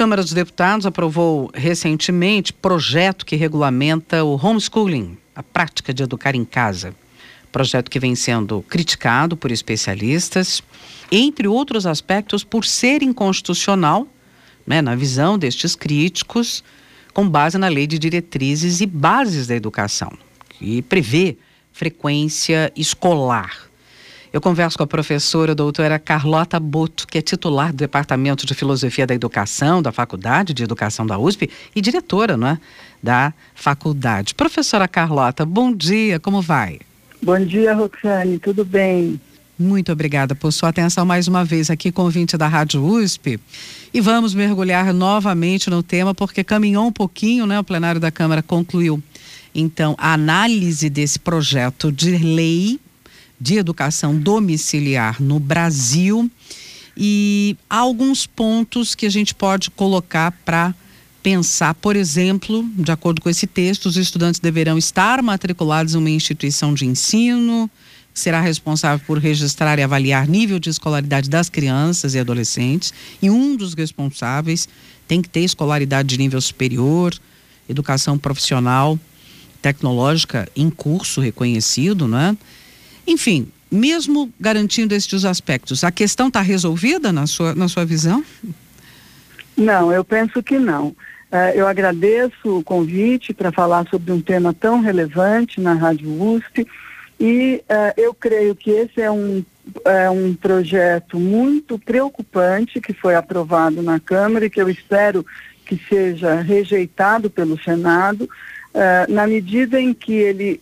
Câmara dos Deputados aprovou recentemente projeto que regulamenta o homeschooling, a prática de educar em casa. Projeto que vem sendo criticado por especialistas, entre outros aspectos, por ser inconstitucional, na visão destes críticos, com base na Lei de Diretrizes e Bases da Educação, que prevê frequência escolar. Eu converso com a professora doutora Carlota Boto, que é titular do Departamento de Filosofia da Educação, da Faculdade de Educação da USP e diretora, da faculdade. Professora Carlota, bom dia, como vai? Bom dia, Roxane, tudo bem? Muito obrigada por sua atenção mais uma vez aqui com o ouvinte da Rádio USP. E vamos mergulhar novamente no tema, porque caminhou um pouquinho, o plenário da Câmara concluiu, então, a análise desse projeto de lei de educação domiciliar no Brasil, e há alguns pontos que a gente pode colocar para pensar. Por exemplo, de acordo com esse texto, os estudantes deverão estar matriculados em uma instituição de ensino, que será responsável por registrar e avaliar nível de escolaridade das crianças e adolescentes, e um dos responsáveis tem que ter escolaridade de nível superior, educação profissional, tecnológica em curso reconhecido, Enfim, mesmo garantindo estes aspectos, a questão está resolvida na sua visão? Não, eu penso que não. Eu agradeço o convite para falar sobre um tema tão relevante na Rádio USP e eu creio que esse é um projeto muito preocupante que foi aprovado na Câmara e que eu espero que seja rejeitado pelo Senado, na medida em que ele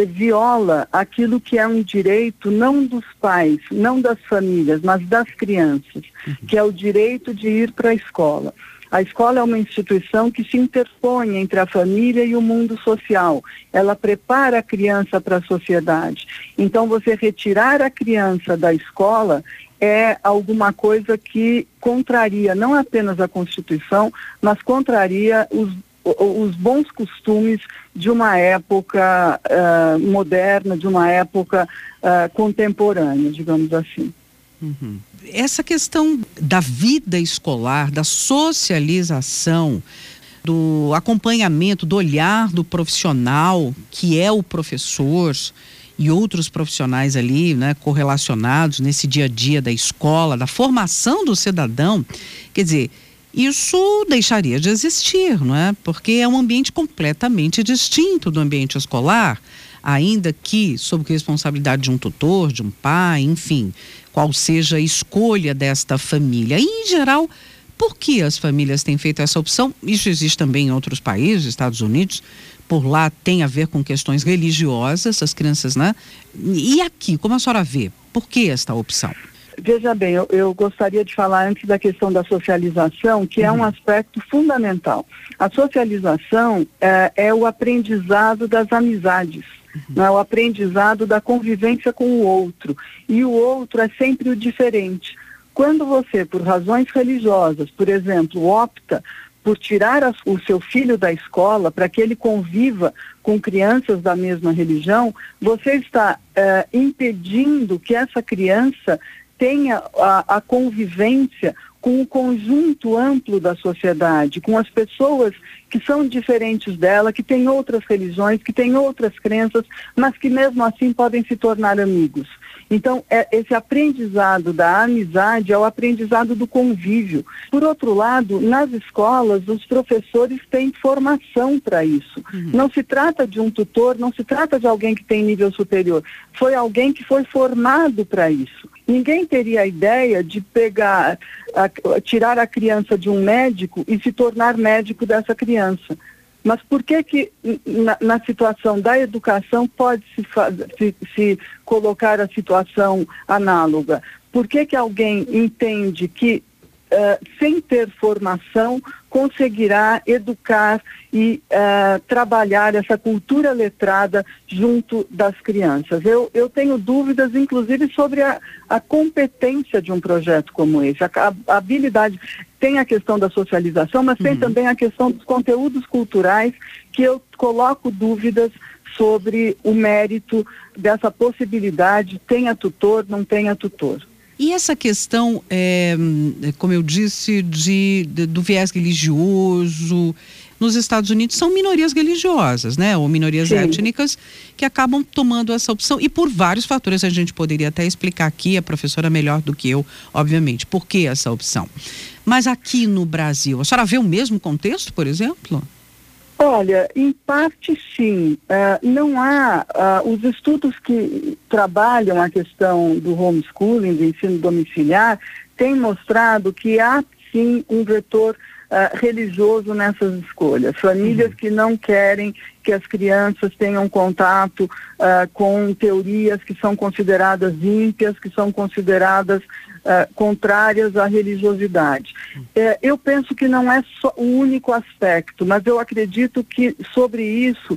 viola aquilo que é um direito não dos pais, não das famílias, mas das crianças, que é o direito de ir para a escola. A escola é uma instituição que se interpõe entre a família e o mundo social. Ela prepara a criança para a sociedade. Então, você retirar a criança da escola é alguma coisa que contraria não apenas a Constituição, mas contraria os bons costumes de uma época moderna, de uma época contemporânea, digamos assim. Uhum. Essa questão da vida escolar, da socialização, do acompanhamento, do olhar do profissional, que é o professor, e outros profissionais ali, correlacionados nesse dia a dia da escola, da formação do cidadão, quer dizer, isso deixaria de existir, Porque é um ambiente completamente distinto do ambiente escolar, ainda que sob responsabilidade de um tutor, de um pai, enfim, qual seja a escolha desta família. E, em geral, por que as famílias têm feito essa opção? Isso existe também em outros países, Estados Unidos, por lá tem a ver com questões religiosas, as crianças, E aqui, como a senhora vê, por que esta opção? Veja bem, eu gostaria de falar antes da questão da socialização, que é um aspecto fundamental. A socialização é o aprendizado das amizades, é o aprendizado da convivência com o outro. E o outro é sempre o diferente. Quando você, por razões religiosas, por exemplo, opta por tirar o seu filho da escola para que ele conviva com crianças da mesma religião, você está impedindo que essa criança tenha a convivência com o conjunto amplo da sociedade, com as pessoas que são diferentes dela, que têm outras religiões, que têm outras crenças, mas que mesmo assim podem se tornar amigos. Então, esse aprendizado da amizade é o aprendizado do convívio. Por outro lado, nas escolas, os professores têm formação para isso. Não se trata de um tutor, não se trata de alguém que tem nível superior. Foi alguém que foi formado para isso. Ninguém teria a ideia de tirar a criança de um médico e se tornar médico dessa criança. Mas por que na situação da educação pode se colocar a situação análoga? Por que alguém entende que, sem ter formação, conseguirá educar e trabalhar essa cultura letrada junto das crianças? Eu tenho dúvidas, inclusive, sobre a competência de um projeto como esse, a habilidade. Tem a questão da socialização, mas tem também a questão dos conteúdos culturais, que eu coloco dúvidas sobre o mérito dessa possibilidade, tenha tutor, não tenha tutor. E essa questão, como eu disse, do viés religioso, nos Estados Unidos são minorias religiosas, né? Ou minorias Sim. étnicas que acabam tomando essa opção. E por vários fatores, a gente poderia até explicar aqui, a professora melhor do que eu, obviamente, por que essa opção. Mas aqui no Brasil, a senhora vê o mesmo contexto, por exemplo? Olha, em parte sim. Não há os estudos que trabalham a questão do homeschooling, do ensino domiciliar, têm mostrado que há sim um vetor religioso nessas escolhas. Famílias que não querem que as crianças tenham contato com teorias que são consideradas ímpias, que são consideradas contrárias à religiosidade. Eu penso que não é só o único aspecto, mas eu acredito que sobre isso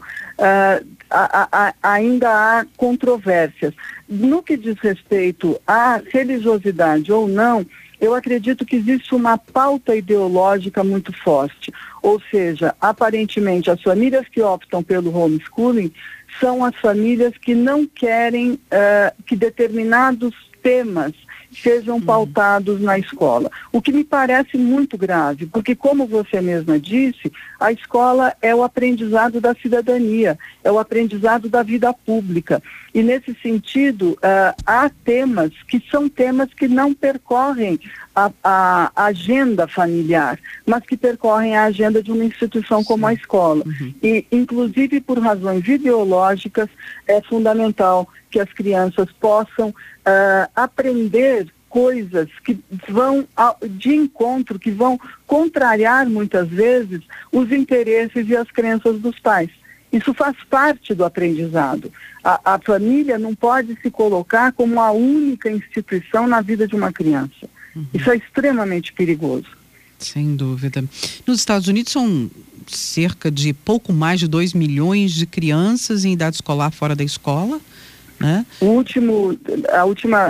ainda há controvérsias. No que diz respeito à religiosidade ou não, eu acredito que existe uma pauta ideológica muito forte. Ou seja, aparentemente as famílias que optam pelo homeschooling são as famílias que não querem que determinados temas sejam pautados na escola. O que me parece muito grave, porque como você mesma disse, a escola é o aprendizado da cidadania, é o aprendizado da vida pública. E nesse sentido, há temas que são temas que não percorrem a agenda familiar, mas que percorrem a agenda de uma instituição como a escola. E, inclusive, por razões ideológicas, é fundamental que as crianças possam aprender coisas que vão de encontro, que vão contrariar muitas vezes os interesses e as crenças dos pais. Isso faz parte do aprendizado. A família não pode se colocar como a única instituição na vida de uma criança. Isso é extremamente perigoso. Sem dúvida. Nos Estados Unidos são cerca de pouco mais de 2 milhões de crianças em idade escolar fora da escola, né? A última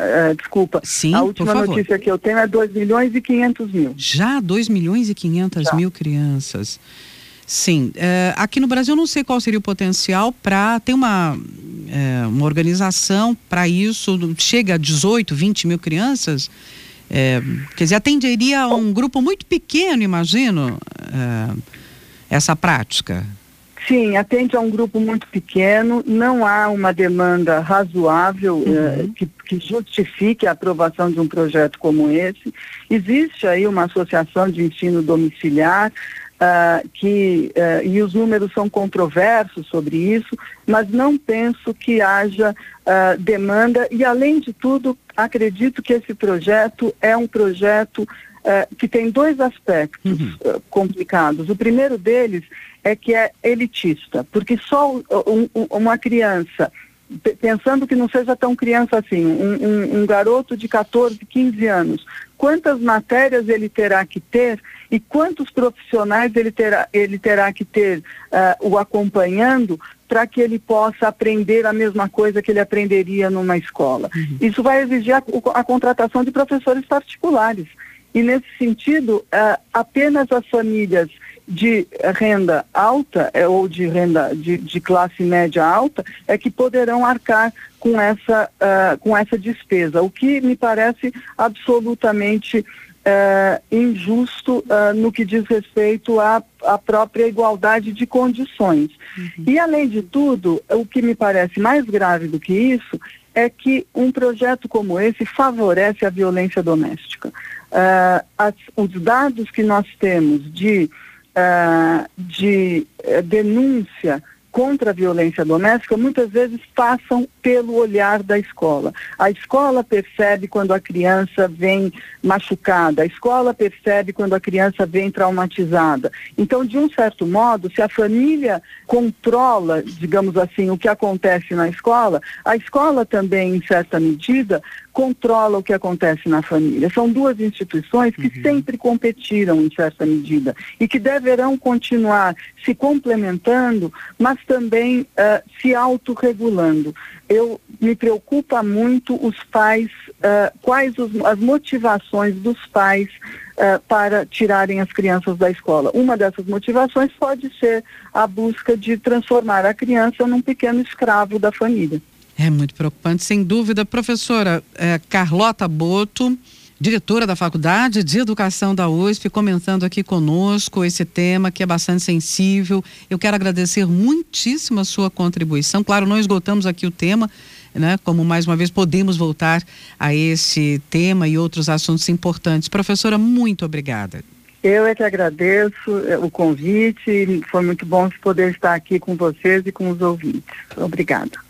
notícia que eu tenho é 2 milhões e 500 mil. Já 2 milhões e 500 mil crianças. Sim, aqui no Brasil eu não sei qual seria o potencial para ter uma organização para isso, chega a 18, 20 mil crianças, quer dizer, atenderia a um grupo muito pequeno, imagino, essa prática. Sim, atende a um grupo muito pequeno, não há uma demanda razoável que justifique a aprovação de um projeto como esse. Existe aí uma associação de ensino domiciliar, e os números são controversos sobre isso, mas não penso que haja demanda e, além de tudo, acredito que esse projeto é um projeto que tem dois aspectos complicados. O primeiro deles é que é elitista, porque só uma criança, pensando que não seja tão criança assim, um garoto de 14, 15 anos, quantas matérias ele terá que ter e quantos profissionais ele terá que ter o acompanhando para que ele possa aprender a mesma coisa que ele aprenderia numa escola. Isso vai exigir a contratação de professores particulares. E nesse sentido, apenas as famílias de renda alta ou de renda de classe média alta é que poderão arcar com essa despesa, o que me parece absolutamente injusto no que diz respeito à própria igualdade de condições. E, além de tudo, o que me parece mais grave do que isso é que um projeto como esse favorece a violência doméstica. Os dados que nós temos de denúncia contra a violência doméstica muitas vezes passam pelo olhar da escola. A escola percebe quando a criança vem machucada, a escola percebe quando a criança vem traumatizada. Então, de um certo modo, se a família controla, digamos assim, o que acontece na escola, a escola também, em certa medida, controla o que acontece na família. São duas instituições que sempre competiram, em certa medida, e que deverão continuar se complementando, mas também se autorregulando. Me preocupa muito os pais, quais as motivações dos pais para tirarem as crianças da escola. Uma dessas motivações pode ser a busca de transformar a criança num pequeno escravo da família. É muito preocupante, sem dúvida. Professora Carlota Boto, diretora da Faculdade de Educação da USP, comentando aqui conosco esse tema que é bastante sensível. Eu quero agradecer muitíssimo a sua contribuição. Claro, não esgotamos aqui o tema, né? Como mais uma vez podemos voltar a esse tema e outros assuntos importantes. Professora, muito obrigada. Eu é que agradeço o convite. Foi muito bom poder estar aqui com vocês e com os ouvintes. Obrigada.